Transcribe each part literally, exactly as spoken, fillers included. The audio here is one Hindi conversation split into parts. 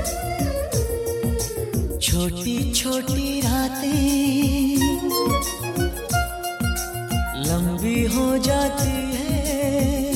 छोटी छोटी रातें लंबी हो जाती है,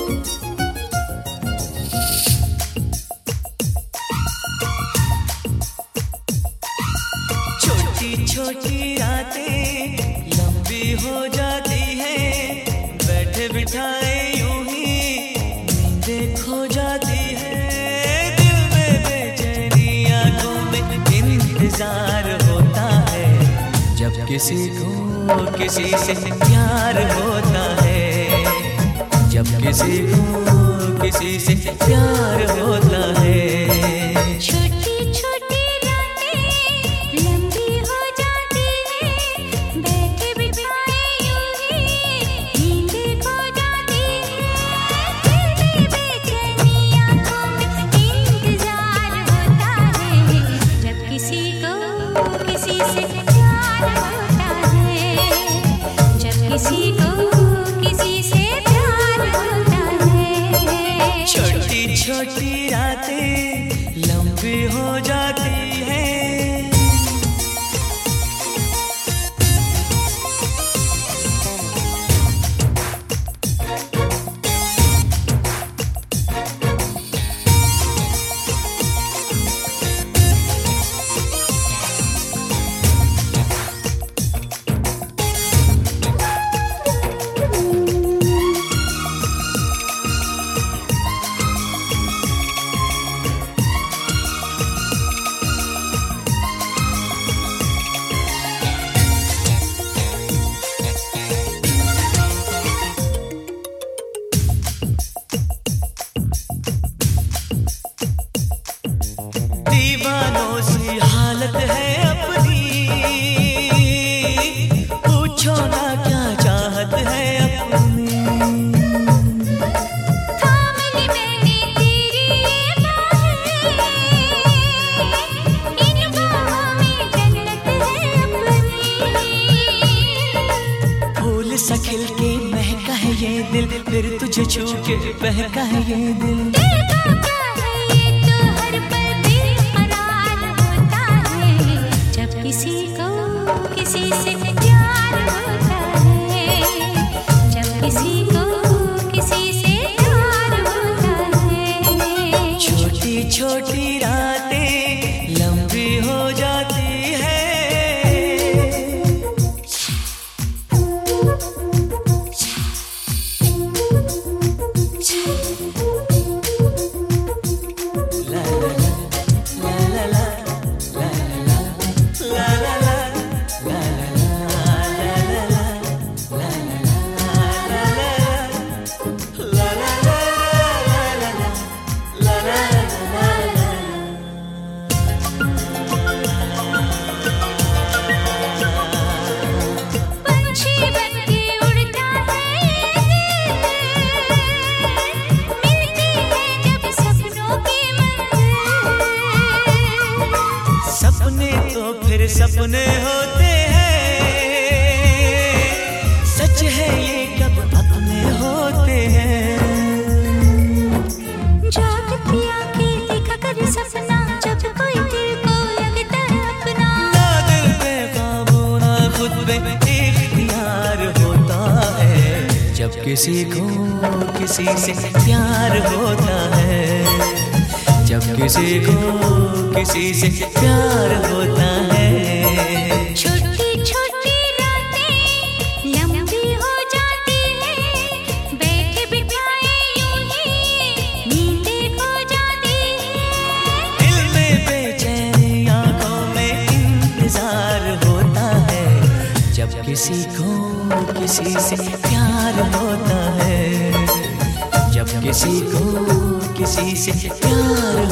छोटी छोटी रातें लंबी हो जाती है, बैठे बिठाए यूं ही नींदें खो जाती है, दिल में बेचैनी आंखों में इंतजार होता है, जब किसी को किसी से प्यार होता है, जब किसी को किसी से प्यार होता है। छोटी छोटी रातें लंबी हो जाती है, बैठे बिठाए यूं ही नींद खो जाती है, दिल में बेचैनी आंखों में इंतजार होता है, जब किसी को किसी से प्यार होता है, जब किसी को किसी से प्यार होता है। छोटी छोटी रातें लंबी हो जाती है। दीवानों सी हालत है अपनी, पूछो ना क्या चाहत है अपनी। थाम ली मैंने तेरी ये बाहें, इन बाहों में जन्नत है अपनी। फूल सा खिल के महका है ये दिल, फिर तुझे छू के बहका है ये दिल। दिल का क्या है ये तो हर पल बेकरार होता है, जब किसी को किसी से प्यार होता है, जब किसी को किसी से प्यार होता है। छोटी छोटी रातें लंबी हो जाती है। ला ला ला ला ला ला ला ला पंछी बनके उड़ता है मिलती है जब सपनों की मंजिल। सपने तो फिर सपने होते हैं, सच है ये कब अपने होते हैं। जागती आंखें देखा कर सपना, जब कोई दिल को लगता है अपना। ना दिल पे काबू ना खुद पे इख्तियार होता है, जब किसी को किसी से प्यार होता है, जब किसी को किसी से प्यार होता है। छोटी छोटी रातें लंबी हो जाती है, बैठे बिठाए यूं ही नींदें खो जाती है। दिल में बेचैनी आंखों में इंतजार होता है, जब किसी को किसी से प्यार होता है, जब किसी को किसी से प्यार